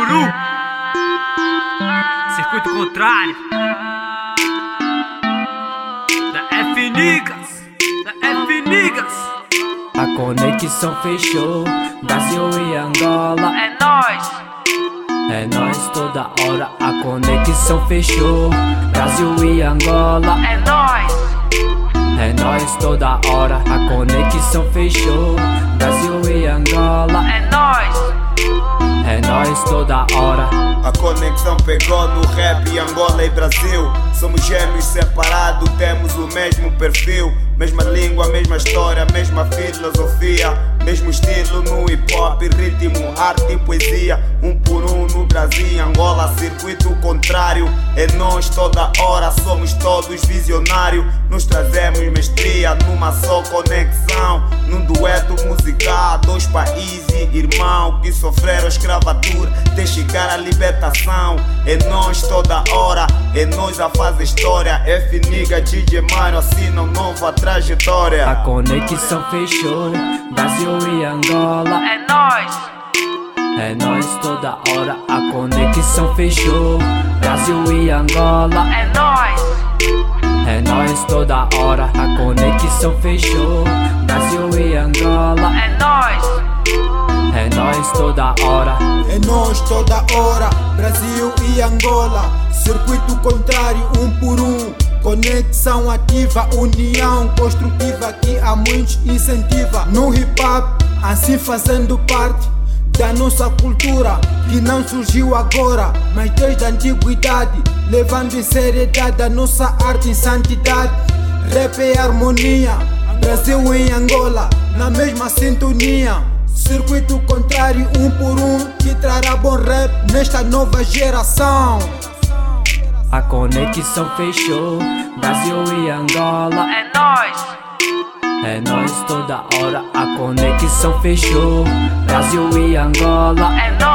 1. Circuito contrário da F Niggas, da F Niggas. A conexão fechou, Brasil e Angola. É nóis toda hora. A conexão fechou, Brasil e Angola. É nóis toda hora. A conexão fechou, Brasil e Angola. É nóis toda hora. A conexão pegou no rap, Angola e Brasil. Somos gêmeos separados, temos o mesmo perfil. Mesma língua, mesma história, mesma filosofia. Mesmo estilo no hip hop, ritmo, arte e poesia. Um por um no Brasil, Angola, circuito contrário. É nós toda hora, somos todos visionários. Nos trazemos mestria numa só conexão. Num dueto musical, dois países irmãos que sofreram escravatura até chegar à libertação. É nós toda hora, é nós a fazer história. F Nigga, DJ Mano assinam nova trajetória. A conexão fechou, Brasil e Angola. É nóis toda hora. A conexão fechou, Brasil e Angola. É nóis toda hora. A conexão fechou, Brasil e Angola. É nóis toda hora. É nós toda hora, Brasil e Angola. Circuito contrário, um por um. Conexão ativa, união construtiva que a muitos incentiva. No hip hop, assim fazendo parte da nossa cultura, que não surgiu agora, mas desde a antiguidade, levando em seriedade a nossa arte em santidade. Rap é harmonia, Brasil e Angola, na mesma sintonia. Circuito contrário, um por um, que trará bom rap nesta nova geração. A conexão fechou, Brasil e Angola. É nóis toda hora. A conexão fechou, Brasil e Angola.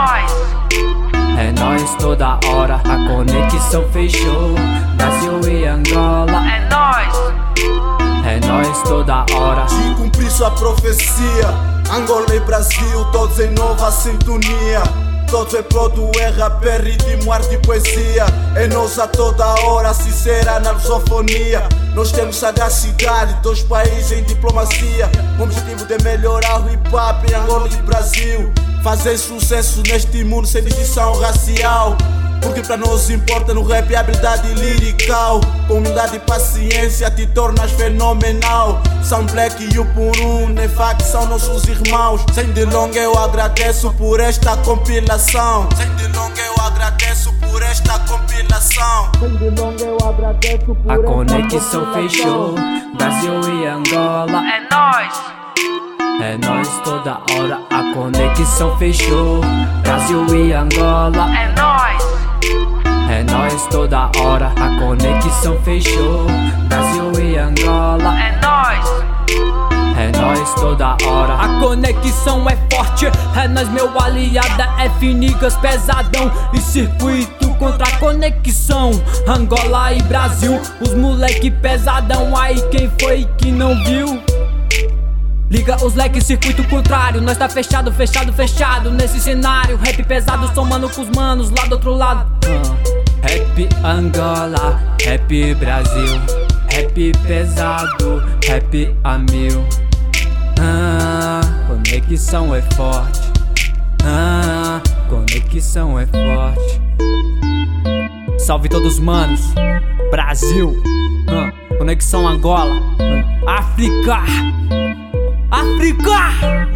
É nóis toda hora. A conexão fechou, Brasil e Angola. É nóis toda hora. De cumprir sua profecia, Angola e Brasil, todos em nova sintonia. Todos em prol do rap, ritmo, arte e poesia. É nós a toda hora, sincera na lusofonia. Nós temos sagacidade, dois países em diplomacia. Com o objetivo de melhorar o hip hop em Angola e Brasil. Fazer sucesso neste mundo sem distinção racial. Porque pra nós importa no rap a habilidade lirical. Com humildade e paciência te tornas fenomenal. São Black e o por um, nem facção nossos irmãos. Sem delonga eu agradeço por esta compilação. Sem delonga eu agradeço por esta compilação. Sem delonga eu agradeço por a conexão fechou, Brasil e Angola. É nóis toda hora. A conexão fechou, Brasil e Angola. É nóis toda hora. A conexão fechou, Brasil e Angola. É nóis toda hora. A conexão é forte, é nós meu aliada. F Niggas pesadão e circuito contra a conexão. Angola e Brasil, os moleque pesadão. Aí quem foi que não viu? Liga os leques, circuito contrário. Nós tá fechado, fechado, fechado nesse cenário. Rap pesado, somando com os manos lá do outro lado. Rap Angola, rap Brasil. Rap pesado, rap a mil. Conexão é forte. Conexão é forte. Salve todos manos, Brasil. Conexão Angola, África.